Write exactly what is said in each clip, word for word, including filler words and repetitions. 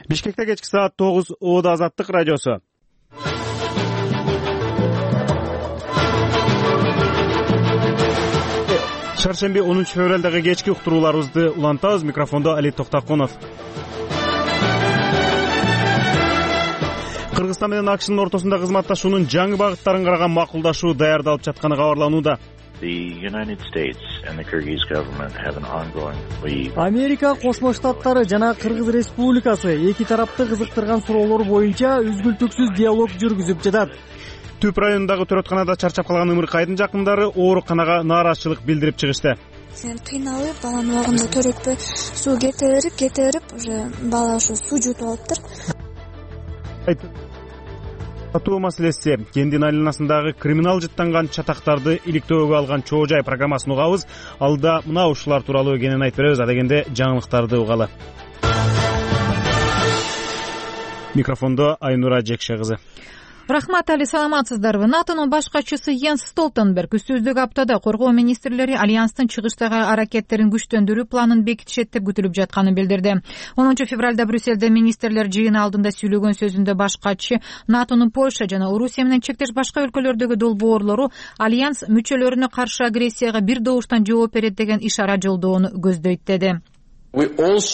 Бишкекте кечки саат тогуз Ода Азаттык радиосу. Шаршемби онунчу февралдагы кечки уктурууларыбызды улантабыз. Микрофондо Али Токтаконов. Кыргызстан менен АКШнын ортосунда кызматташуунун жаңы багыттарын караган макулдашуу даярдалып жатканы кабарланууда. Америка Кошмо Штаттары жана Кыргыз Республикасы эки тарапты кызыктырган суроолор боюнча үзгүлтүксүз диалог жүргүзүп жатат. Түп районундагы төрөтканада чарчап калган Ымыркайдын жакындары ооруканага нааразычылык билдирип чыгышты. Сен кыйналып, баланын убагында төрөтпөй, суу кете берип, кете берип, уже бала ушу суу жутуп алыптыр. Сатуу маселеси кендин айланасындагы криминал жыттанган чатактарды иликтөөгө алган чоо жай программасын угабыз. Алда мына ушулар тууралуу экенин айтып беребиз. Адегенде жаңылыктарды угалы. Микрофондо Айнура Жекше кызы. Рахмат, Али, саламатсыздарбы? НАТОнун баш катчысы Йенс Столтенберг өтүндүк аптада коргоо министрлери альянстын чыгыштагы аракеттерин күчтөндүрүү планын бекитишет деп күтүлүп жатканын билдирди. онунчу февралда Брюссельде министрлер жыйыны алдында сүйлөгөн сөзүндө баш катчы НАТОнун Польша жана Орусия менен чектеш башка өлкөлөрдөгү долбоорлору альянс мүчөлөрүнө каршы агрессияга бир добуштан жооп берет деген ишара жолдоону көздөйт деди. Биз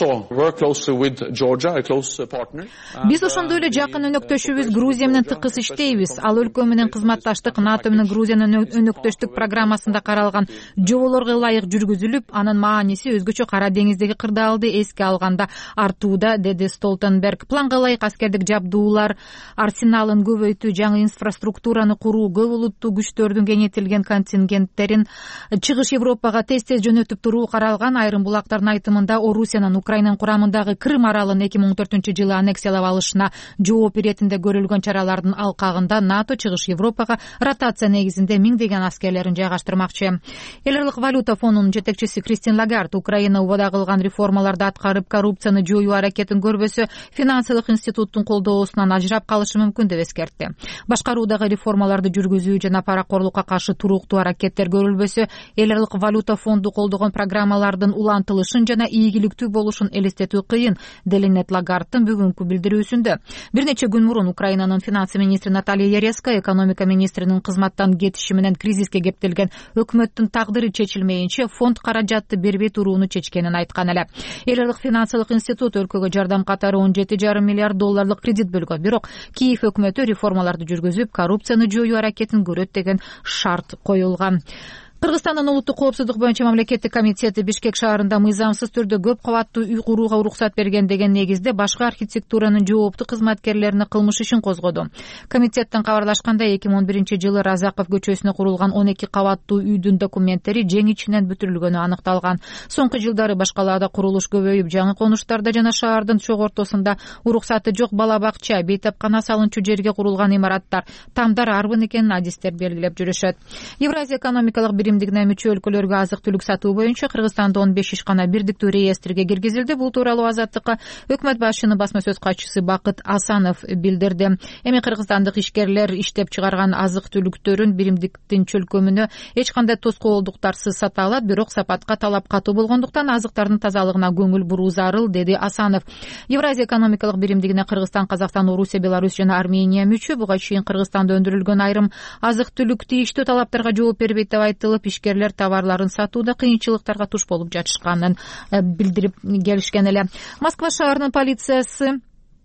ошондой эле жакын өнөктөшүбүз Грузия менен тыкыз иштейбиз. Ал өлкө менен кызматташтык НАТО менен Грузиянын өнөктөштүк программасында каралган жоболорго ылайык жүргүзүлүп, анын мааниси өзгөчө Кара деңиздеги кырдаалды эске алганда артууда, деди Столтенберг. Планга ылайык аскердик жабдуулар арсеналын көбөйтүү, жаңы инфраструктураны куруу, көп улуттуу күчтөрдүн кеңейтилген контингенттерин чыгыш Европага тез-тез жөнөтүп туруу каралган. Айрым булактардын айтымында Орусиянын Украинанын курамындагы Крым аралын эки миң он төртүнчү жылы аннексиялап алышына жооп иретинде көрүлгөн чаралардын алкагында НАТО чыгыш Европага ротация негизинде миңдеген аскерлерин жайгаштырмакчы. Эл аралык валюта фондунун жетекчиси Кристин Лагард Украина убада кылган реформаларды аткарып, коррупцияны жоюу аракетин көрбөсө, финансылык институттун колдоосунан ажырап калышы мүмкүн деп эскертти. Башкаруудагы реформаларды жүргүзүү жана паракорлукка каршы туруктуу аракеттер көрүлбөсө, эл аралык валюта фонду колдогон программалардын улантылышын жана ийгиликтүү болушун элестетүү кыйын, делинет Лагардтын бүгүнкү билдирүүсүндө. Бир нече күн мурун Украинанын финансы министри Наталья Яреска экономика министринин кызматтан кетиши менен кризиске кептелген өкмөттүн тагдыры чечилмейинче фонд каражатты бербей турууну чечкенин айткан эле. Эл аралык финансылык институт өлкөгө жардам катары он жети жарым миллиард долларлык кредит бөлгөн. Бирок Киев өкмөтү реформаларды жүргүзүп, коррупцияны жоюу аракетин көрөт деген шарт коюлган. Кыргызстандын улуттук коопсуздук боюнча мамлекеттик комитети Бишкек шаарында мыйзамсыз түрдө көп кабаттуу үй курууга уруксат берген деген негизде башка архитектуранын жооптуу кызматкерлерине кылмыш ишин козгоду. Комитеттен кабарлашкандай, эки миң он биринчи жылы Разаков көчөсүнө курулган он эки кабаттуу үйдүн документтери жең ичинен бүтүрүлгөнү аныкталган. Соңку жылдары башкалаада курулуш көбөйүп, жаңы конуштарда жана шаардын чок ортосунда уруксаты жок бала бакча, бейтапкана салынчу жерге курулган имараттар, тамдар арбын экенин адистер белгилеп жүрүшөт. Евразия экономикалык биримдигине мүчө өлкөлөргө азык-түлүк сатуу боюнча Кыргызстанда он беш ишкана бирдиктүү реестрге киргизилди. Бул тууралуу Азаттыкка өкмөт башчынын басма сөз катчысы Бакыт Асанов билдирди. Эми кыргызстандык ишкерлер иштеп чыгарган азык-түлүктөрүн биримдиктин чөлкөмүнө эч кандай тоскоолдуктарсыз сата алат, бирок сапатка талап катуу болгондуктан азыктардын тазалыгына көңүл буруу зарыл, деди Асанов. Евразия экономикалык биримдигине Кыргызстан, Казакстан, Орусия, Беларусь жана Армения мүчө. Буга чейин Кыргызстанда өндүрүлгөн айрым азык-түлүк тийиштүү талаптарга жооп бербейт деп айтылып, ишкерлер товарларын сатууда кыйынчылыктарга туш болуп жатышканын билдирип келишкен эле. Москва шаарынын полициясы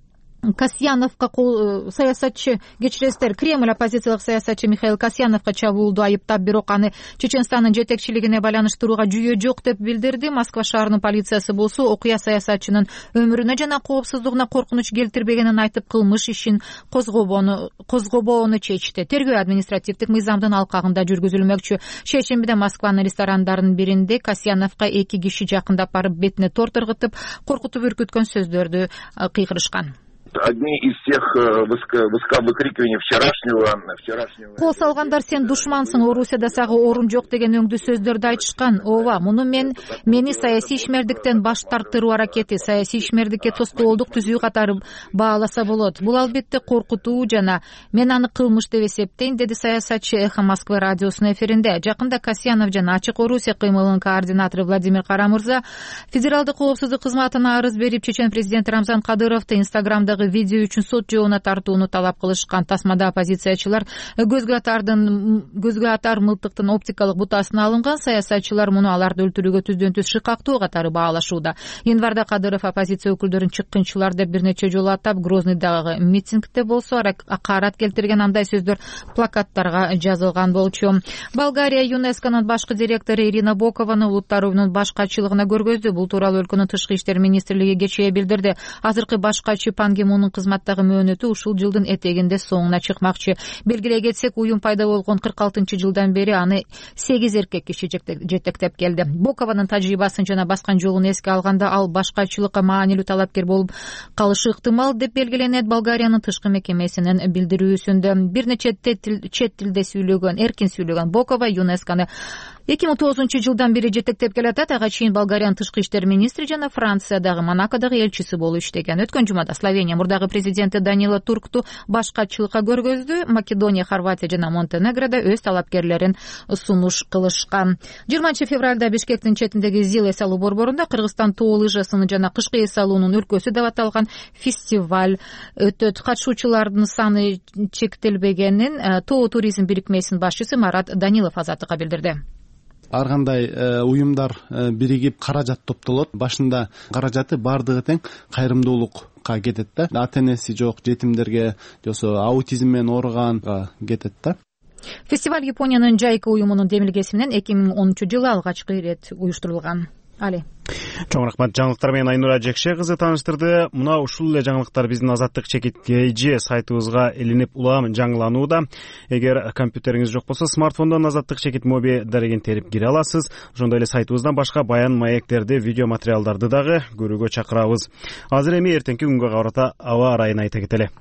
Касьяновка саясатчы кечиресиздер Кремль оппозициялык саясатчы Михаил Касьяновка чабуулду айыптап, бирок аны Чеченстандын жетекчилигине байланыштырууга жүйө жок деп билдирди. Москва шаарынын полициясы болсо окуя саясатчынын өмүрүнө жана коопсуздугуна коркунуч келтирбегенин айтып, кылмыш ишин козгобоону козгобоону чечти. Тергөө административдик мыйзамдын алкагында жүргүзүлмөкчү. Шейшембиде Москванын ресторандарынын биринде Касьяновка эки киши жакындап барып, бетине торт ыргытып, коркутуп үркүткөн сөздөрдү кыйкырышкан. одни из тех выкрикиваний вчерашнего вчерашнего Кол салгандар сен душмансың, Орусияда сага орун жок деген өңдүү сөздөрдү айтышкан. Ооба, муну мен мени саясий ишмердиктен баш тартыруу аракети, саясий ишмердикке тоскоолдук түзүү катары бааласа болот. Бул албетте коркутуу жана мен аны кылмыш деп эсептейм, деди саясатчы Эхо Москвы радиосунун эфиринде. Жакында Касьянов жана Ачык Орусия кыймылынын координатору Владимир Карамырза федералдык коопсуздук кызматына арыз берип, чечен президенти Рамзан Кадыровду Инстаграмдагы видео үчүн сот жообуна тартууну талап кылышкан. Тасмада оппозициячылар көзгө атардын көзгө атар мылтыктын оптикалык бутасына алынган. Саясатчылар муну аларды өлтүрүүгө түздөн түз шыкактуу катары баалашууда. Январда Кадыров оппозиция өкүлдөрүн чыккынчылар деп бир нече жолу атап, Грозныйдагы митингде болсо акарат келтирген андай сөздөр плакаттарга жазылган болчу. Болгария ЮНЕСКОнун башкы директору Ирина Бокованы улуттар уюмунун баш катчылыгына көргөздү. Бул тууралуу өлкөнүн тышкы иштер министрлиги кечээ билдирди. Азыркы баш катчы Пан Ги Мунун кызматтагы мөөнөтү ушул жылдын этегинде соңуна чыкмакчы. Белгилей кетсек, уюм пайда болгон кырк алтынчы жылдан бери аны сегиз эркек киши жетектеп келди. Бокованын тажрыйбасын жана баскан жолун эске алганда, ал баш катчылыкка маанилүү талапкер болуп калышы ыктымал деп белгиленет. Болгариянын тышкы мекемесинин билдирүүсүндө бир нече чет тилде сүйлөгөн, эркин сүйлөгөн Бокова ЮНЕСКону эки миң тогузунчу жылдан бери жетектеп келатат. Ага чейин Болгариянын тышкы иштер министри жана Франциядагы, Монакодагы элчиси болуп иштеген. Өткөн жумада Словения мурдагы президенти Данило Туркту баш катчылыкка көргөздү. Македония, Хорватия жана Монтенегрода өз талапкерлерин сунуш кылышкан. жыйырманчы февралда Бишкектин четиндеги Зил эс алуу борборунда Кыргызстан тоо лыжасынын жана кышкы эс алуунун өлкөсү деп аталган фестиваль өтөт. Катышуучулардын саны чектелбегенин тоо туризм бирикмесинин башчысы Марат Данилов Азаттыкка билдирди. Ар кандай уюмдар биригип каражат топтолот. Башында каражаты бардыгы тең кайрымдуулукка кетет да. Ата энеси жок жетимдерге, жосо аутизм менен ооруганга кетет да. Фестиваль Япониянын Жайка уюмунун демилгеси менен эки миң онунчу жылы алгачкы ирет уюштурулган. Али. Чоң рахмат. Жаңылыктар менен Айнура Жекше кызы тааныштырды. Мына ушул эле жаңылыктар биздин Азаттык чекит кж сайтыбызга илинип улам жаңыланууда. Эгер компьютериңиз жок болсо, смартфондон Азаттык чекит моби дарегин терип кире аласыз. Ошондой эле сайтыбыздан башка баян маектерди, видео материалдарды дагы көрүүгө чакырабыз. Азыр эми эртеңки күнгө карата аба ырайын айта кетели.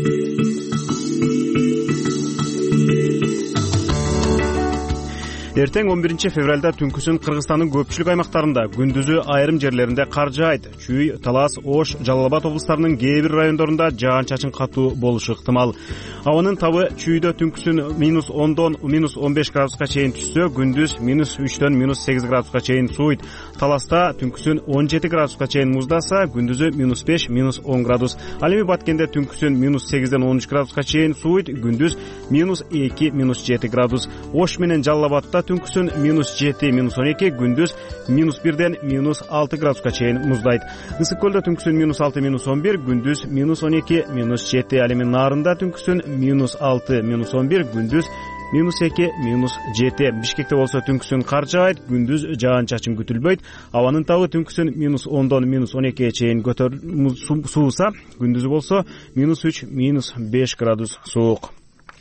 Эртең он биринчи февралда түнкүсүн Кыргызстандын көпчүлүк аймактарында, күндүзү айрым жерлеринде кар жаайт. Чүй, Талас, Ош, Жалал Абад облустарынын кээ бир райондорунда жаан-чачын катуу болушу ыктымал. Абанын табы чүйдө түнкүсүн минус ондон минус он беш градуска чейин түшсө, күндүз минус үчтөн минус сегиз градуска чейин сууйт. Таласта түнкүсүн он жети градуска чейин муздаса, күндүзү минус беш минус он градус. Ал эми Баткенде түнкүсүн минус сегизден он үч градуска чейин сууйт, күндүз минус эки минус жети градус. Ош менен Жалал Абадта түнкүсүн минус жети минус он эки, күндүз минус бирден минус алты градуска чейин муздайт. Ысык көлдө түнкүсүн минус алты минус он бир, күндүз минус он эки минус жети. Ал эми Нарында түнкүсүн минус алты минус он бир, күндүз минус эки минус жети. Бишкекте болсо түнкүсүн кар жаайт, күндүз жаан-чачын күтүлбөйт. Абанын табы түнкүсүн минус ондон минус он экиге чейин көтөрүлүп сууса, күндүзү болсо минус үч минус беш градус суук.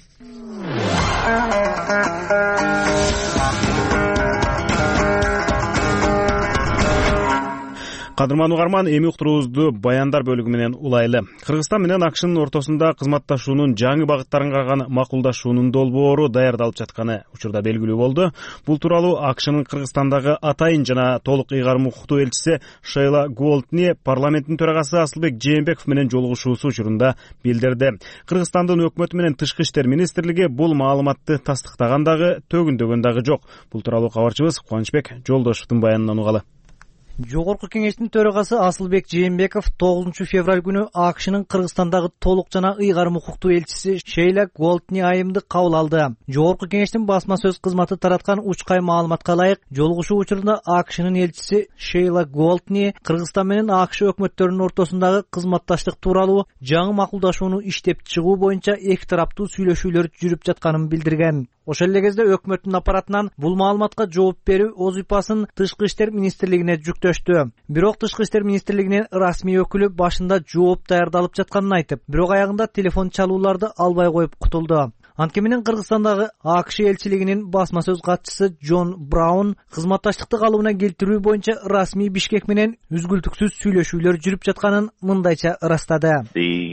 Кадырман угарман, эми уктуруубузду баяндар бөлүгү менен улайлы. Кыргызстан менен АКШнын ортосунда кызматташуунун жаңы багыттарын караган макулдашуунун долбоору даярдалып жатканы учурда белгилүү болду. Бул тууралуу АКШнын Кыргызстандагы атайын жана толук ыйгарым укуктуу элчиси Шейла Голдни парламенттин төрагасы Асылбек Жээнбеков менен жолугушуусу учурунда билдирди. Кыргызстандын өкмөтү менен тышкы иштер министрлиги бул маалыматты тастыктаган дагы, төгүндөгөн дагы жок. Бул тууралуу кабарчыбыз Кубанычбек Жолдошовдун баянынан угалы. Жогорку кеңештин төрагасы Асылбек Жээнбеков тогузунчу февраль күнү АКШнын Кыргызстандагы толук жана ыйгарым укуктуу элчиси Шейла Голдни айымды кабыл алды. Жогорку кеңештин басма сөз кызматы тараткан учкай маалыматка ылайык, жолугушуу учурунда АКШнын элчиси Шейла Голдни Кыргызстан менен АКШ өкмөттөрүнүн ортосундагы кызматташтык тууралуу жаңы макулдашууну иштеп чыгуу боюнча эки тараптуу сүйлөшүүлөр жүрүп жатканын билдирген. Ошол эле кезде өкмөттүн аппаратынан бул маалыматка жооп берүү вазыйфасын Тышкы иштер министрлигине жүктөштү. Бирок Тышкы иштер министрлигинин расмий өкүлү башында жооп даярдалып жатканын айтып, бирок аягында телефон чалууларды албай коюп кутулду. Анткени менен Кыргызстандагы АКШ элчилигинин басма сөз катчысы Джон Браун кызматташтыкты калыбына келтирүү боюнча расмий Бишкек менен үзгүлтүксүз сүйлөшүүлөр жүрүп жатканын мындайча ырастады.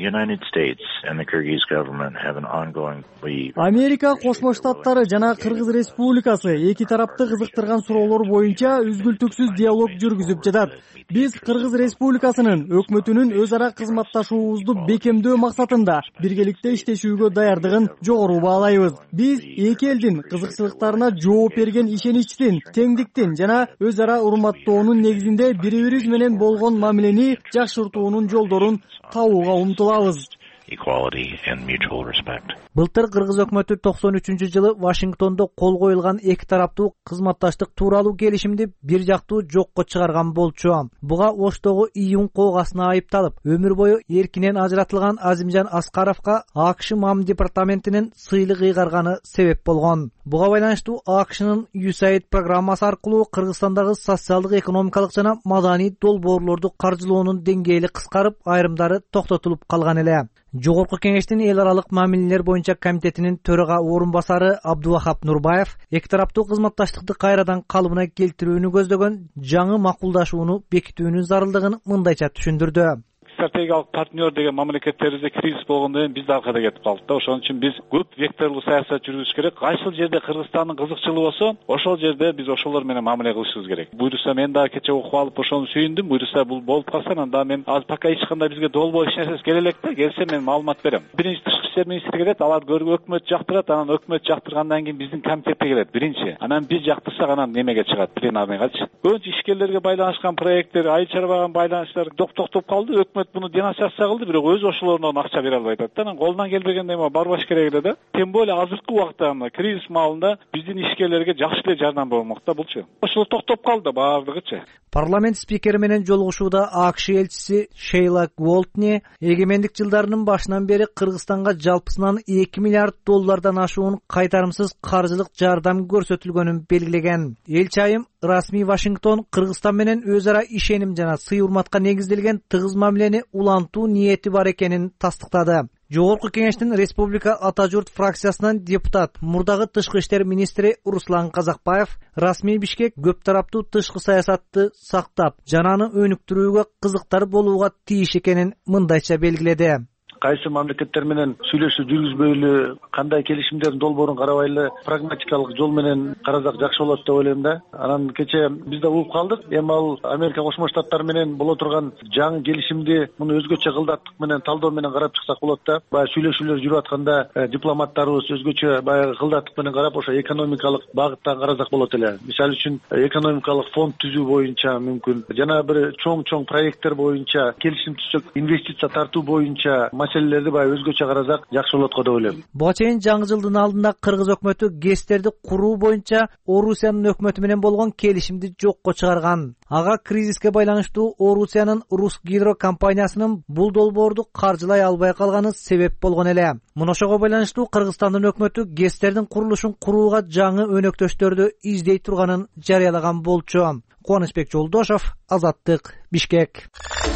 United States and the Kyrgyz government have an ongoing. Америка Кошмо Штаттары жана Кыргыз Республикасы эки тарапты кызыктырган суроолор боюнча үзгүлтүксүз диалог жүргүзүп жатат. Биз Кыргыз Республикасынын өкмөтүнүн өз ара кызматташуубузду бекемдөө максатында биргеликте иштешүүгө даярдыгын жогору баалайбыз. Биз эки элдин кызыкчылыктарына жооп берген ишеничтин, теңдиктин жана өз ара урматтоонун негизинде бири-бирибиз менен болгон мамилени жакшыртуунун жолдорун табууга умтулабыз. Equality and mutual respect. Былтыр Кыргыз өкмөтү токсон үчүнчү жылы Вашингтондо кол коюлган эки тараптуу кызматташтык тууралуу келишимди бир жактуу жокко чыгарган болчу. Буга Оштогу июнь коогасына айыпталып, өмүр бою эркинен ажыратылган Азимжан Аскаровго АКШ мам департаментинин сыйлык ыйгарганы себеп болгон. Буга байланыштуу АКШнын ю эс эй ай ди программасы аркылуу Кыргызстандагы социалдык, экономикалык жана маданий долбоорлорду каржылоонун деңгээли кыскарып, айрымдары токтотулуп калган эле. Жогорку кеңештин эл аралык мамилелер боюнча комитетинин төрага орун басары Абдувахап Нурбаев эки тараптуу кызматташтыкты кайрадан калыбына келтирүүнү көздөгөн жаңы макулдашууну бекитүүнүн зарылдыгын мындайча түшүндүрдү. Стратегиялык партнер деген мамлекеттерибизде кризис болгондон кийин биз да аркада кетип калдык да. Ошон үчүн биз көп векторлуу саясат жүргүзүш керек. Кайсыл жерде Кыргызстандын кызыкчылыгы болсо, ошол жерде биз ошолор менен мамиле кылышыбыз керек. Буюрса мен дагы кече окуп алып ошону сүйүндүм. Буюрса бул болуп калса, анда мен азыр пока эч кандай бизге долбоо эч нерсеси келе элек да. Келсе мен маалымат берем. Биринчи тышкы иштер министри келет, алар көрүп өкмөт жактырат, анан өкмөт жактыргандан кийин биздин комитетке келет биринчи. Анан биз жактырсак, анан немеге чыгат, пленарныйгачы. Көбүнчө ишкерлерге байланышкан проекттер, айыл чарбаган байланыштар токтоп калды. Өкмөт буну денонсация кылды, бирок өз ошолорунан акча бере албай атат да. Анан колунан келбегенде эме барбаш керек эле да. Тем более азыркы убакта мына кризис маалында биздин ишкерлерге жакшы эле жардам болмок да булчу. Ошол токтоп калды баардыгычы. Парламент спикери менен жолугушууда АКШ элчиси Шейла Голтни эгемендик жылдарынын башынан бери Кыргызстанга жалпысынан эки миллиард доллардан ашуун кайтарымсыз каржылык жардам көрсөтүлгөнүн белгилеген. Элчи айым расмий Вашингтон Кыргызстан менен өз ара ишеним жана сый урматка негизделген тыгыз мамилени улантуу ниети бар экенин тастыктады. Жогорку кеңештин Республика Ата журт фракциясынан депутат, мурдагы тышкы иштер министри Руслан Казакбаев расмий Бишкек көп тараптуу тышкы саясатты сактап, жананы өнүктүрүүгө кызыктар болууга тийиш экенин мындайча белгиледи. Кайсы мамлекеттер менен сүйлөшүү жүргүзбөйлү, кандай келишимдердин долбоорун карабайлы, прагматикалык жол менен карасак жакшы болот деп ойлойм да. Анан кече биз да угуп калдык. Эми ал Америка Кошмо Штаттары менен боло турган жаңы келишимди муну өзгөчө кылдаттык менен, талдоо менен карап чыксак болот да. Баягы сүйлөшүүлөр жүрүп атканда дипломаттарыбыз өзгөчө баягы кылдаттык менен карап, ошо экономикалык багыттан карасак болот эле. Мисалы үчүн экономикалык фонд түзүү боюнча мүмкүн, жана бир чоң-чоң проекттер боюнча, келишим түзсөк, инвестиция тартуу боюнча маселелерди баягы өзгөчө карасак жакшы болот го деп ойлойм. Буга чейин жаңы жылдын алдында Кыргыз өкмөтү ГЭСтерди куруу боюнча Орусиянын өкмөтү менен болгон келишимди жокко чыгарган. Ага кризиске байланыштуу Орусиянын Русгидро компаниясынын бул долбоорду каржылай албай калганы себеп болгон эле. Муношого байланыштуу Кыргызстандын өкмөтү ГЭСтердин курулушун курууга жаңы өнөктөштөрдү издей турганын жарыялаган болчу. Кубанычбек Жолдошов, Азаттык, Бишкек.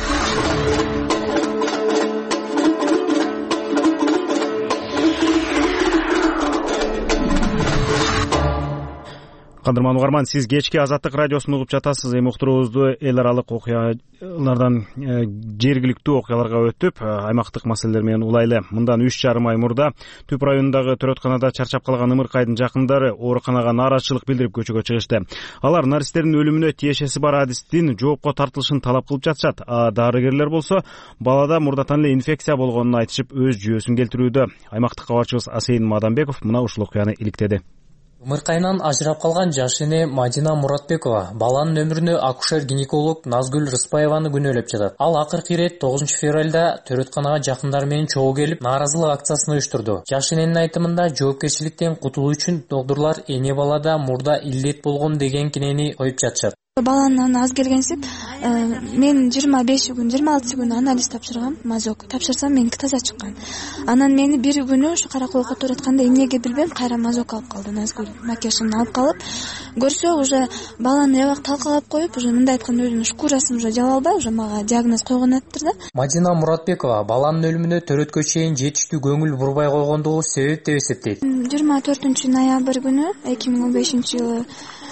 Кадырман угарман, сиз кечки Азаттык радиосун угуп жатасыз. Эми уктуруубузду эл аралык окуялардан жергиликтүү окуяларга өтүп, аймактык маселелер менен улайлы. Мындан үч жарым ай мурда Түп районундагы төрөтканада чарчап калган Ымыркайдын жакындары ооруканага нааразычылык билдирип көчөгө чыгышты. Алар наристердин өлүмүнө тиешеси бар адистин жоопко тартылышын талап кылып жатышат. А дарыгерлер болсо балада мурдатан эле инфекция болгонун айтышып, өз жүйөсүн келтирүүдө. Аймактык кабарчыбыз Асейин Мадамбеков мына ушул окуяны иликтеди. Ымыркайынан ажырап калган жаш эне Мадина Муратбекова баланын өмүрүнө акушер-гинеколог Назгүл Рыспаеваны күнөөлөп жатат. Ал акыркы ирет тогузунчу февралда төрөтканага жакындары менен чогуу келип, нааразылык акциясын уюштурду. Жаш эненин айтымында, жоопкерчиликтен кутулуу үчүн доктурлар эне балада мурда иллет болгон деген кинени коюп жатышат. Баланын аз келгенсип, мен жыйырма беш күн, жыйырма алты күн анализ тапшыргам, мазок. Тапшырсам меники таза чыккан. Анан мени бир күнү ушу караколго төрөткөндө эмнеге билбейм, кайра мазок алып калды, Назгүл макияжын алып калып, көрсө уже баланы эбак талкалап коюп, уже мындай айтканда өзүнүн шкурасын уже жала албай, уже мага диагноз койгон аттыр да. Мадина Муратбекова баланын өлүмүнө төрөткө чейин жетиштүү көңүл бурбай койгондугу себеп деп эсептейт. жыйырма төртүнчү ноябрь күнү эки миң он бешинчи жылы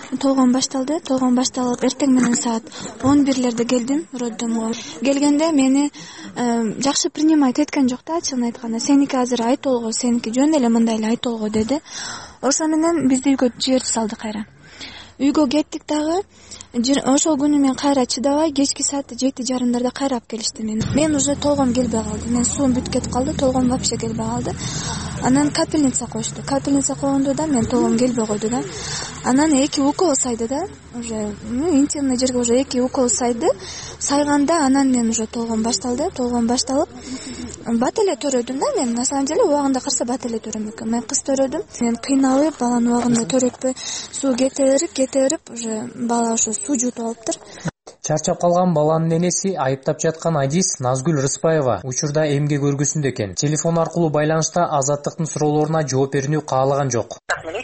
толгон башталды. Толгон башталып эртең менен саат он бирлерде келдим роддомго. Келгенде мени жакшы принимать эткен жок да, чын айтканда. Сеники азыр айтолго, сеники жөн эле мындай эле айтолго деди. Ошо менен бизди үйгө жиберип салды кайра. Үйгө кеттик дагы. Ошол күнү мен кайра чыдабай кечки саат жети жарымдарда кайра алып келишти мени. Мен уже толгом келбей калды. Мен суум бүтүп кетип калды, толгом вообще келбей калды. Анан капельница коюшту. Капельница койгондо да мен толгом келбей койду да. Анан эки укол сайды да. Уже интимный жерге уже эки укол сайды. Сайганда анан мен уже толгом башталды. Толгом башталып бат эле төрөдүм да мен. На самом деле убагында карса бат эле төрөм экен. Мен кыз төрөдүм. Мен кыйналып баланы убагында төрөтпөй суу кете берип, кете берип уже бала ошо суу жутуп алыптыр. Чарчап калган баланын энеси айыптап жаткан Адис Назгүл Рыспаева учурда эмге көргүсүндө экен. Телефон аркылуу байланышта Азаттыктын суроолоруна жооп берүүнү каалаган жок.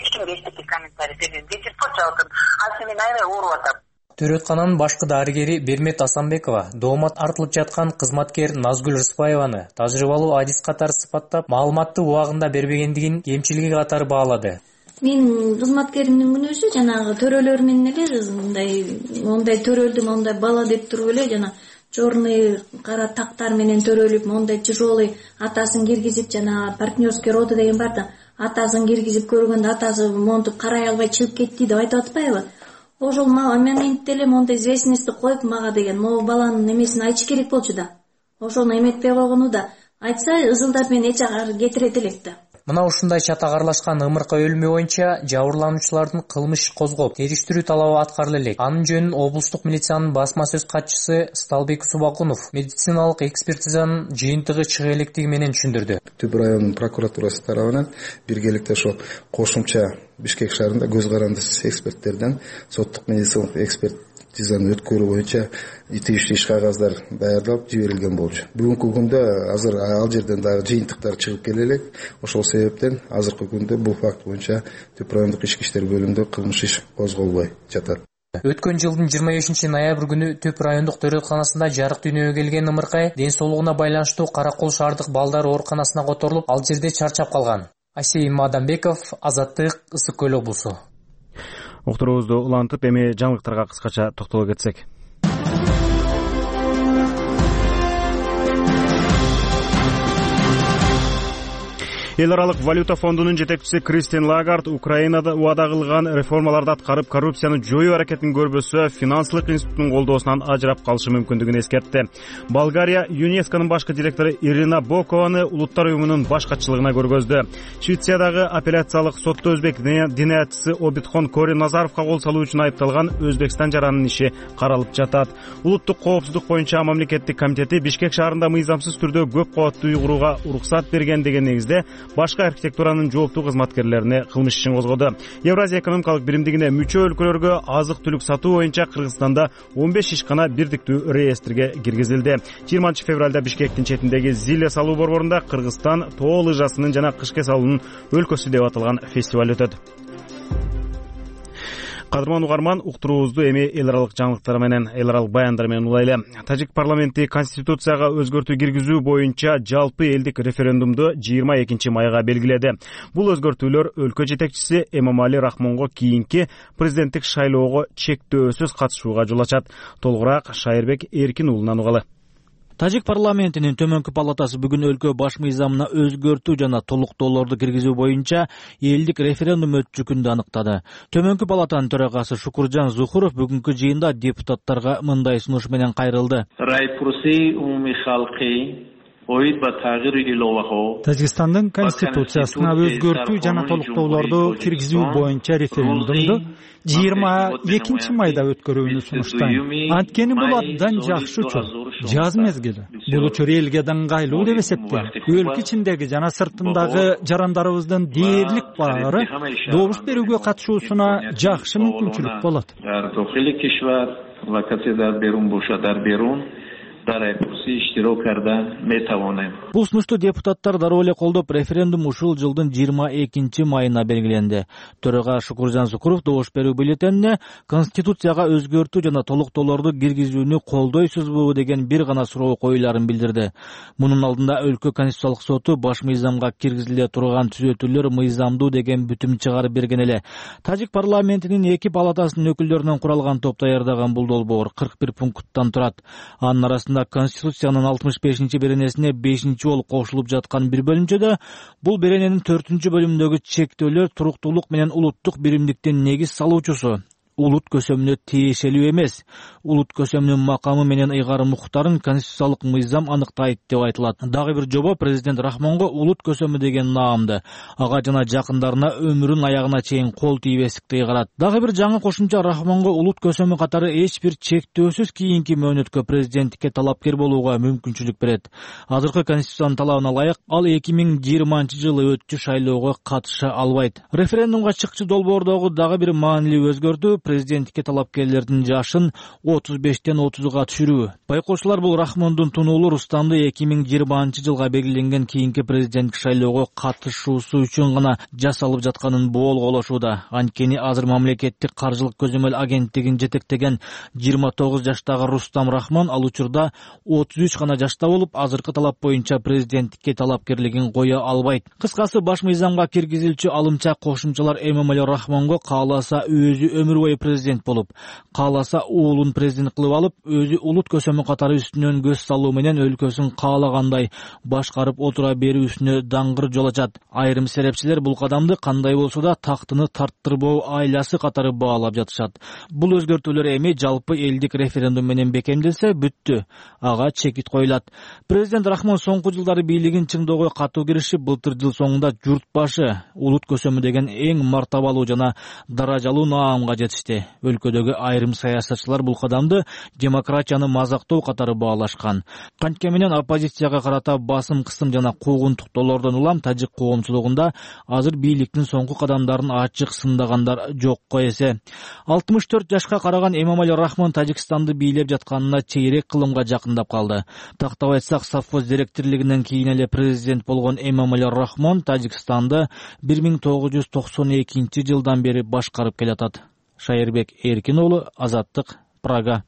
Төрөткананын башкы дарыгери Бермет Асанбекова доомат артылып жаткан кызматкер Назгүл Рыспаеваны тажрыйбалуу Адис катары сыпаттап, маалыматты убагында бербегендигин кемчилиги катары баалады. Мен кызматкеримдин күнөөсү жанагы төрөлөр менен эле мындай мондай төрөлдү, мондай бала деп туруп эле жана черный кара тактар менен төрөлүп, мондай тяжелый атасын киргизип, жана партнерский роды деген бар да, атасын киргизип көргөндө атасы монтуп карай албай чыгып кетти деп айтып атпайбы? Ошол моментте эле мондай известность коюп мага деген, могу баланын эмесин айтыш керек болчу да. Ошону эметпей койгону да, айтса ызылдап мен эч жагы кетирет элек да. Мына ушундай чатак аралашкан ымыркы өлүмү боюнча жабырлануучулардын кылмыш козгоп, териштирүү талабы аткарыла элек. Анын жөнүн облустук милициянын басма сөз катчысы Сталбек Субакунов медициналык экспертизанын жыйынтыгы чыга электиги менен түшүндүрдү. Түп районунун прокуратурасы тарабынан биргеликте ошо кошумча Бишкек шаарында көз карандысыз эксперттерден соттук медициналык экспертизаны өткөрүү боюнча тийиштүү иш кагаздар даярдалып жиберилген болчу. Бүгүнкү күндө азыр ал жерден дагы жыйынтыктар чыгып келе элек. Ошол себептен азыркы күндө бул факт боюнча Түп райондук ички иштер бөлүмүндө кылмыш иш козголбой жатат. Өткөн жылдын жыйырма бешинчи ноябрь күнү Түп райондук төрөтканасында жарык дүйнөгө келген ымыркай ден соолугуна байланыштуу Каракол шаардык балдар ооруканасына которулуп, ал жерде чарчап калган. Асейин Мадамбеков, Азаттык, Ысык Көл облусу. Уктуруубузду улантып, эми жаңылыктарга кыскача токтоло кетсек. Эл аралык валюта фондунун жетекчиси Кристин Лагард Украинада убада кылган реформаларды аткарып, коррупцияны жоюу аракетин көрбөсө, финансылык институттун колдоосунан ажырап калышы мүмкүндүгүн эскертти. Болгария ЮНЕСКОнун башкы директору Ирина Бокованы улуттар уюмунун баш катчылыгына көргөздү. Швециядагы апелляциялык сотто өзбек диниятчысы Обидхон Кори Назаровго кол салуу үчүн айыпталган Өзбекстан жаранынын иши каралып жатат. Улуттук коопсуздук боюнча мамлекеттик комитети Бишкек шаарында мыйзамсыз түрдө көп кабаттуу үй курууга уруксат берген деген негизде башка архитектуранын жооптуу кызматкерлерине кылмыш ишин козгоду. Евразия экономикалык биримдигине мүчө өлкөлөргө азык-түлүк сатуу боюнча Кыргызстанда он беш ишкана бирдиктүү реестрге киргизилди. жыйырманчы февралда Бишкектин четиндеги Зиле салуу борборунда Кыргызстан тоо лыжасынын жана кышке салуунун өлкөсү деп аталган фестиваль өтөт. Кадырман угарман, уктуруубузду эми эл аралык жаңылыктар менен, эл аралык баяндар менен улайлы. Тажик парламенти конституцияга өзгөртүү киргизүү боюнча жалпы элдик референдумду жыйырма экинчи майга белгиледи. Бул өзгөртүүлөр өлкө жетекчиси Эмомали Рахмонго кийинки президенттик шайлоого чектөөсүз катышууга жол ачат. Толугураак Шайырбек Эркин уулунан угалы. Тажик парламентинин төмөнкү палатасы бүгүн өлкө баш мыйзамына өзгөртүү жана толуктоолорду киргизүү боюнча элдик референдум өтчүкүндү аныктады. Төмөнкү палатанын төрагасы Шукуржан Зухуров бүгүнкү жыйында депутаттарга мындай сунуш менен кайрылды. Тажикстандын конституциясына өзгөртүү жана толуктоолорду киргизүү боюнча референдумду жыйырма экинчи майда өткөрүүнү сунуштайм. Анткени бул абдан жакшы учур. Жаз мезгили. Бул учур элге даңгайлуу деп эсептейм. Өлкө ичиндеги жана сыртындагы жарандарыбыздын дээрлик баары добуш берүүгө катышуусуна жакшы мүмкүнчүлүк болот. Бул сунушту депутаттар дароо эле колдоп, референдум ушул жылдын жыйырма экинчи майына белгиленди. Төрага Шукуржан Зукуров добуш берүү бюллетенине Конституцияга өзгөртүү жана толуктоолорду киргизүүнү колдойсузбу деген бир гана суроо коюларын билдирди. Мунун алдында өлкө конституциялык соту баш мыйзамга киргизиле турган түзөтүүлөр мыйзамдуу деген бүтүм чыгарып берген эле. Тажик парламентинин эки палатасынын өкүлдөрүнөн куралган топ даярдаган бул долбоор кырк бир пункттан турат. Анын арасында Конституциянын алтымыш бешинчи беренесине бешинчи болуп кошулуп жаткан бир бөлүмчөдө бул берененин төртүнчү бөлүмүндөгү чектөөлөр туруктуулук менен улуттук биримдиктин негиз салуучусу. Улут көсөмүнө тиешелүү эмес. Улут көсөмүнүн макамы менен ыйгарым укуктарын конституциялык мыйзам аныктайт деп айтылат. Дагы бир жобо президент Рахмонго улут көсөмү деген наамды, ага жана жакындарына өмүрүнүн аягына чейин кол тийбестикти ыйгарат. Дагы бир жаңы кошумча Рахмонго улут көсөмү катары эч бир чектөөсүз кийинки мөөнөткө президенттикке талапкер болууга мүмкүнчүлүк берет. Азыркы конституциянын талабына ылайык ал эки миң жыйырманчы жылы өтчү шайлоого катыша албайт. Референдумга чыкчы долбоордогу дагы бир маанилүү өзгөртүү президенттикке талапкерлердин жашын отуз бештен отузга түшүрүү. Байкоочулар бул Рахмондун тунуулу Рустамды эки миң жыйырманчы жылга белгиленген кийинки президенттик шайлоого катышуусу үчүн гана жасалып жатканын боолголошууда. Анткени азыр мамлекеттик каржылык көзөмөл агенттигин жетектеген жыйырма тогуз жаштагы Рустам Рахмон ал учурда отуз үч гана жашта болуп, азыркы талап боюнча президенттикке талапкерлигин кое албайт. Кыскасы, баш мыйзамга киргизилчү алымча кошумчалар Эмомали Рахмонго кааласа өзү өмүр бою президент болуп, кааласа уулун президент кылып алып, өзү улут көсөмү катары үстүнөн көз салуу менен өлкөсүн каалагандай башкарып отура берүүсүнө даңгыр жол ачат. Айрым серепчилер бул кадамды кандай болсо да тактыны тарттырбоо айласы катары баалап жатышат. Бул өзгөртүүлөр эми жалпы элдик референдум менен бекемделсе бүттү. Ага чекит коюлат. Президент Рахмон соңку жылдары бийлигин чыңдоого катуу киришип, былтыр жыл соңунда журт башы улут көсөмү деген эң мартабалуу жана даражалуу наамга жетишти. Өлкөдөгү айрым саясатчылар бул кадамды демократияны мазактоо катары баалашкан. Кантке менен оппозицияга карата басым кысым жана куугунтуктоолордон улам тажик коомчулугунда азыр бийликтин соңку кадамдарын ачык сындагандар жокко эсе. алтымыш төрт жашка караган Эмомали Рахмон Тажикстанды бийлеп жатканына чейрек кылымга жакындап калды. Тактап айтсак, совхоз директорлигинен кийин эле президент болгон Эмомали Рахмон Тажикстанды бир миң тогуз жүз токсон экинчи жылдан бери башкарып келатат. Шайырбек Эркин уулу, Азаттык, Прага.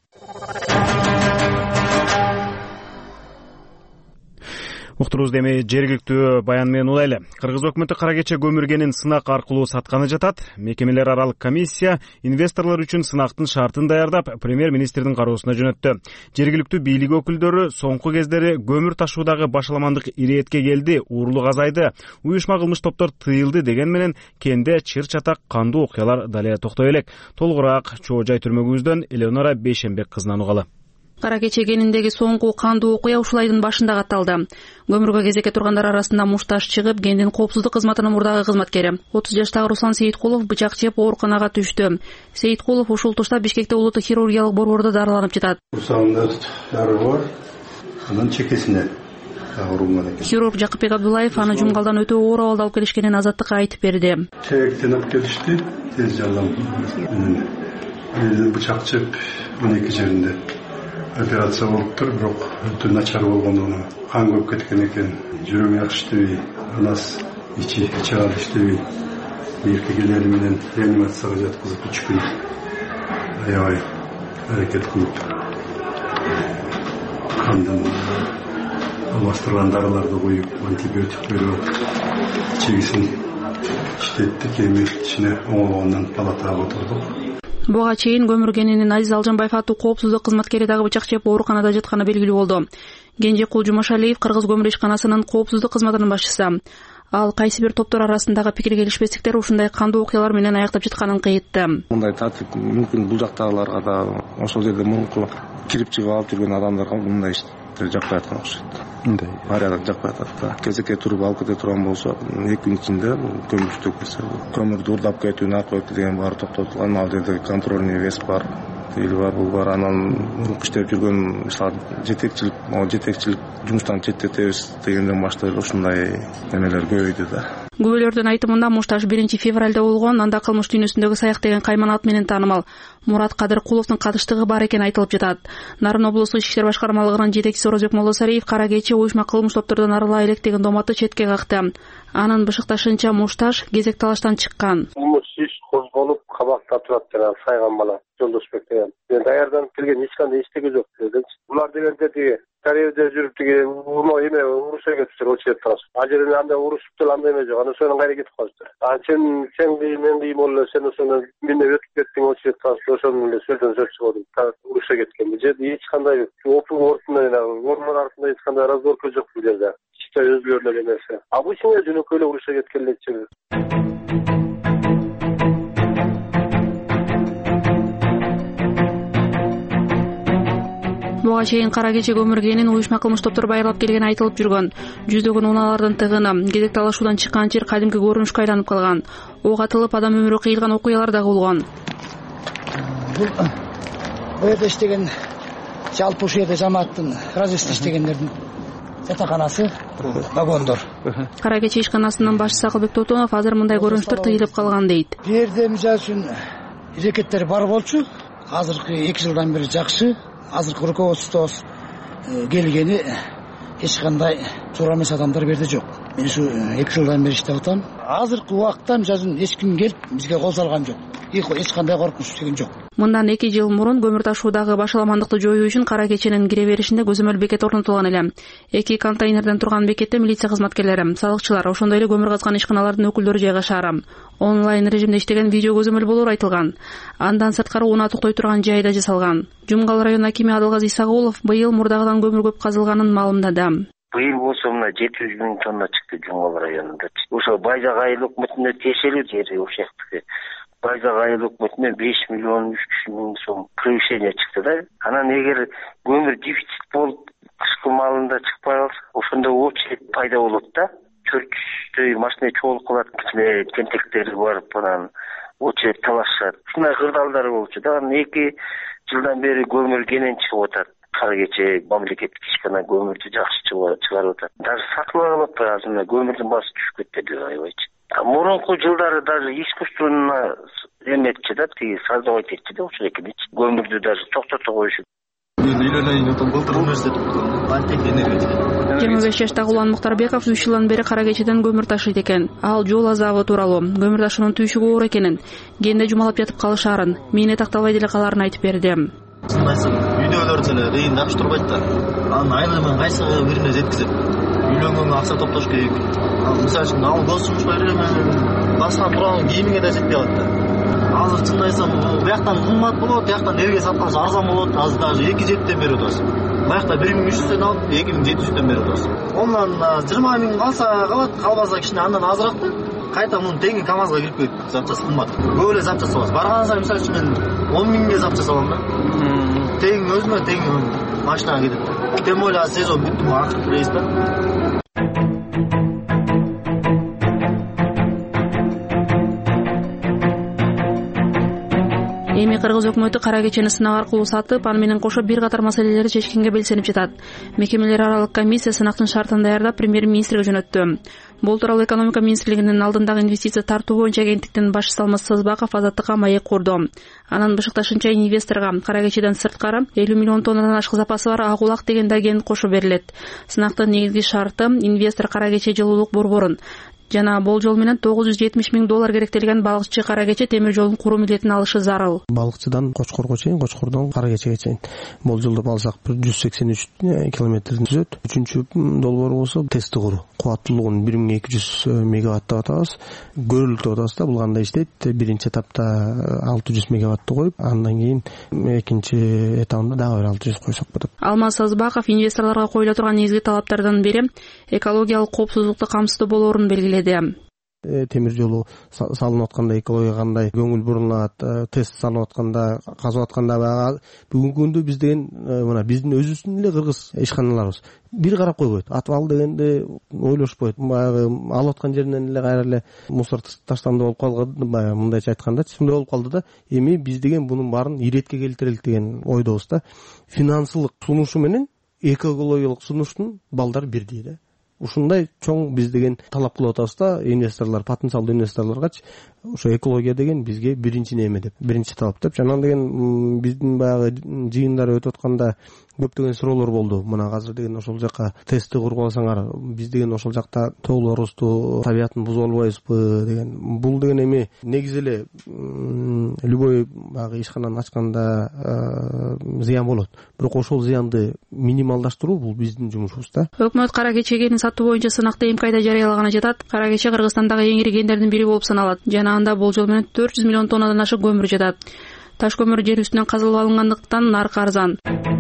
Уктурубузду эми жергиликтүү баян менен улайлы. Кыргыз өкмөтү кара кече көмүргенин сынак аркылуу сатканы жатат. Мекемелер аралык комиссия инвесторлор үчүн сынактын шартын даярдап, премьер-министрдин кароосуна жөнөттү. Жергиликтүү бийлик өкүлдөрү соңку кездери көмүр ташуудагы башаламандык иретке келди, уурулук азайды, уюшма кылмыш топтор тыйылды деген менен кенде чыр-чатак кандуу окуялар дале токтой элек. Толугураак Чоо Жай түрмөгүбүздөн Элеонора Бейшенбек кызынан угалы. Кара кече кениндеги соңку кандуу окуя ушул айдын башында катталды. Көмүргө кезекке тургандар арасында мушташ чыгып, кендин коопсуздук кызматынын мурдагы кызматкери отуз жаштагы Руслан Сейиткулов бычак жеп ооруканага түштү. Сейиткулов ушул тушта Бишкекте улуттук хирургиялык борбордо дарыланып жатат. Курсагында дары бар, анын чекесине ооруган. Хирург Жакыпбек Абдуллаев аны жумгалдан өтө оор абалда алып келишкенин Азаттыкка айтып берди. Чегектен алып келишти, тез жардам менен бычак жеп он эки жеринде операция болуптур, бирок өтө начар болгону, кан көп кеткен экен, жүрөгү жакшы иштебей, анас ичи чыгар иштебей, эркекелери менен реанимацияга жаткызып үч күн аябай аракет кылып, кандын алмаштырган дарыларды коюп, антибиотик берип, чегисин иштеттик, эми ичине оңолгондон палатага отурдук. Буга чейин көмүргенинин Азиз Алжанбаев аттуу коопсуздук кызматкери дагы бычак жеп ооруканада жатканы белгилүү болду. Кенжекул Жумашалиев Кыргыз көмүр ишканасынын коопсуздук кызматынын башчысы. Ал кайсы бир топтор арасындагы пикир келишпестиктер ушундай кандуу окуялар менен аяктап жатканын кыйтты. Мындай тартип мүмкүн бул жактагыларга да, ошол жерде мурунку кирип чыгып алып жүргөн адамдарга мындай иштер жакпай аткан окшойт. Мындай порядок жакпай атат да. Кезекке туруп алып кете турган болсо, эки күн ичинде көмүр төкөлсө, көмүрдү урдап кетүү, наркотик деген баары токтотулган, ал жерде контрольный вес бар. Тыйылы бар, бул бар. Анан мурунку иштеп жүргөн мисалы жетекчилик, могу жетекчилик жумуштан четтетебиз дегенден баштап ушундай немелер көбөйдү да. Күбөлөрдүн айтымында Мушташ биринчи февралда болгон, анда кылмыш дүйнөсүндөгү Саяк деген кайман ат менен таанымал Мурат Кадыркуловдун катыштыгы бар экени айтылып жатат. Нарын облустук ички иштер башкармалыгынын жетекчиси Орозбек Молдосариев кара кече уюшма кылмыш топтордон арыла элек деген доматты четке какты. Анын бышыкташынча Мушташ кезек талаштан чыккан. Кылмыш иш козголуп кабакта турат жана сайган бала Жолдошбек деген. Мен даярданып келген эч кандай эчтеке жок дедимчи. Булар дегенде тиги Таревде жүрүп тиги урмо эме урушка кетиптир, очуп турат. Ал жерде андай урушуп деле андай эме жок. Аны сонун кайра кетип калыптыр. А сен сен кийин мен кийин боло сен ошондо менде өтүп кеттиң, очуп турат. Ошону эле сөздөн сөз чыгып урушка кеткен. Бул жерде эч кандай опук ортунда эле ормон артында эч кандай разборка жок бул жерде. Чисто өзгөрүлөр эмеси. Обычный жөнөкөй эле урушка кеткен эле чыгып. Буга чейин кара кече көмүргенин уюшма кылмыш топтор байырлап келгени айтылып жүргөн. Жүздөгөн унаалардын тыгыны, кезек талашуудан чыккан жер кадимки көрүнүшкө айланып калган. Ок атылып адам өмүрү кыйылган окуялар да болгон. Бул бу жерде иштеген жалпы ушул жерде жамааттын разъездде иштегендердин жатаканасы, вагондор. Кара кече ишканасынын башчысы Акылбек Тотонов азыр мындай көрүнүштөр тыйылып калган дейт. Бу жерде мисалы үчүн ирекеттер бар болчу, азыркы эки жылдан бери жакшы. Азыркы руководствобуз келгени эч кандай туура эмес адамдар берде жок. Мен ушу эки жылдан бери иштеп атам. Азыркы убакта мисалы эч ким келип бизге кол салган жок. Эч кандай коркунуч деген жок. Мындан эки жыл мурун көмүр ташуудагы башаламандыкты жоюу үчүн кара кеченин кире беришинде көзөмөл бекет орнотулган эле. Эки контейнерден турган бекетте милиция кызматкерлери, салыкчылар, ошондой эле көмүр казган ишканалардын өкүлдөрү жайгашар. Онлайн режимде иштеген видео көзөмөл болору айтылган. Андан сырткары унаа токтой турган жай да жасалган. Жумгал район акими Адылгаз Исагулов быйыл мурдагыдан көмүр көп казылганын маалымдады. Быйыл болсо мына жети жүз миң тонна чыкты Жумгал районунда. Ошо Байзак айыл өкмөтүнө тиешелүү жери ошоктуку. Байзак айыл өкмөтүнө беш миллион үч жүз миң сом превышение чыкты да. Анан эгер көмүр дефицит болуп кышкы маалында чыкпай калса, ошондо очередь пайда болот да. төрт жүздөй машина чогулуп калат, тентектери барып анан очередь талашат. Ушундай кырдаалдар болчу да. Анан эки жылдан бери көмүр кенен чыгып атат. Кара кече мамлекеттик ишкана көмүрдү жакшы чыгарып атат. Даже сатылып алып атпайбыз, мына көмүрдүн баасы түшүп кетти деп айбайчы. Мурунку жылдары даже искусственно эметчи да, тиги создавать этчи да ушул экеничи. Көмүрдү даже токтото коюшу. жыйырма беш жаштагы Улан Муктарбеков үч жылдан бери кара кечеден көмүр ташыйт экен. Ал жол азабы тууралуу, көмүр ташуунун түйшүгү оор экенин, кенде жумалап жатып калышаарын, мээне такталбай деле калаарын айтып берди. Үйдөгүлөр деле рейин жакшы турбайт да. Анын айлыгын кайсы бирине жеткизип, үйлөнгөнгө акча топтош керек. Мисалы үчүн ал көз сунушпай эле баскан турган кийимиңе да жетпей калат да. Азыр чынын айтсам, бияктан кымбат болот, бияктан элге сатканча арзан болот. Азыр даже эки жетиден берип атабыз. Баягта бир миң үч жүздөн алып, эки миң жети жүздөн берип атабыз. Ондан жыйырма миң калса калат, калбаса кичине андан азыраак да. Кайта муну теңи КамАЗга кирип кетип, запчасы кымбат. Көп эле запчасы бар. Барганыңызда мисалы үчүн мен он миңге запчасы алам да. Тең өзүмө тең машинага кетет. Тем более сезон бүттү, акыркы рейс да. Эми Кыргыз өкмөтү кара кечени сынак аркылуу сатып, аны менен кошо бир катар маселелерди чечкенге белсенип жатат. Мекемелер аралык комиссия сынактын шартын даярдап премьер-министрге жөнөттү. Бул тууралуу экономика министрлигинин алдындагы инвестиция тартуу боюнча агенттиктин башчысы Алмаз Сазбаков Азаттыкка маек курду. Анын бышыкташынча инвесторго кара кечеден сырткары элүү миллион тоннадан ашык запасы бар ак улак деген агент кошо берилет. Сынактын негизги шарты инвестор кара кече жылуулук борборун жана болжол менен тогуз жүз жетимиш миң доллар керектелген балыкчы кара кече темир жолун куруу милдетин алышы зарыл. Балыкчыдан Кочкорго чейин, Кочкордон кара кечеге чейин болжолдоп алсак бир жүз сексен үч километрден түзөт. Үчүнчү долбоор болсо тести куруу. Кубаттуулугун бир миң эки жүз мегаватт деп атабыз. Көрүлүп деп атабыз да. Бул кандай иштейт? Биринчи этапта алты жүз мегаваттты коюп, андан кийин экинчи этабында дагы бир алты жүз койсок болот. Алмаз Сазбаков инвесторлорго коюла турган негизги талаптардын бири экологиялык коопсуздукту камсыздоо болоорун белгиледи. Темир жолу салынып атканда экологияга кандай көңүл бурулат, тест салынып атканда, казып атканда баягы бүгүнкү күндө биз деген мына биздин өзүбүздүн эле кыргыз ишканаларыбыз бир карап койбойт. Атып ал дегенде ойлошпойт. Баягы алып аткан жеринен эле кайра эле мусор таштанды болуп калган, баягы мындайча айтканда, ушундай болуп калды да. Эми биз деген бунун баарын иретке келтирелик деген ойдобуз да. Финансылык сунушу менен экологиялык сунуштун балдары бирдей да. ушундай чоң биз деген талап кылып атабыз да, инвесторлор, потенциалдуу инвесторлоргачы ошо экология деген бизге биринчи неме деп, биринчи талап деп. Жанагы деген биздин баягы жыйындар өтүп атканда көптөгөн суроолор болду. Мына азыр деген ошол жака тестти куруп алсаңар, биз деген ошол жакта тоолорубузду, табиятын бузуп албайбызбы деген. Бул деген эми негизи эле любой баягы ишкананы ачканда зыян болот. Бирок ошол зыянды минималдаштыруу бул биздин жумушубуз да. Өкмөт кара кече кенин сатуу боюнча сынакты эмкайда жарыялаганы жатат. Кара кече Кыргызстандагы эң ири кендердин бири болуп саналат. Жана анда болжол менен төрт жүз миллион тоннадан ашык көмүр жатат. Таш көмүр жер үстүнөн казылып алынгандыктан наркы арзан.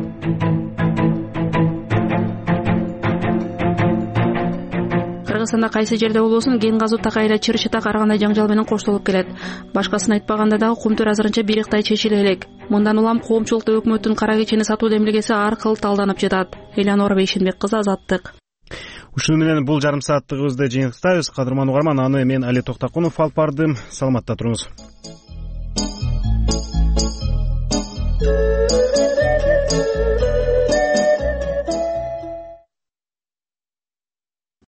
Кыргызстанда кайсы жерде болбосун кен казуу такай эле чыр-чытак ар кандай жаңжал менен коштолуп келет. Башкасын айтпаганда дагы кумтөр азырынча бириктай чечиле элек. Мындан улам коомчулукта өкмөттүн кара кечени сатуу демилгеси ар кыл талданып жатат. Элянора Бейшенбек кызы, Азаттык. Ушуну менен бул жарым сааттыгыбызды жыйынтыктайбыз. Кадырман угарман, аны мен Али Токтакунов алып бардым. Саламатта туруңуз.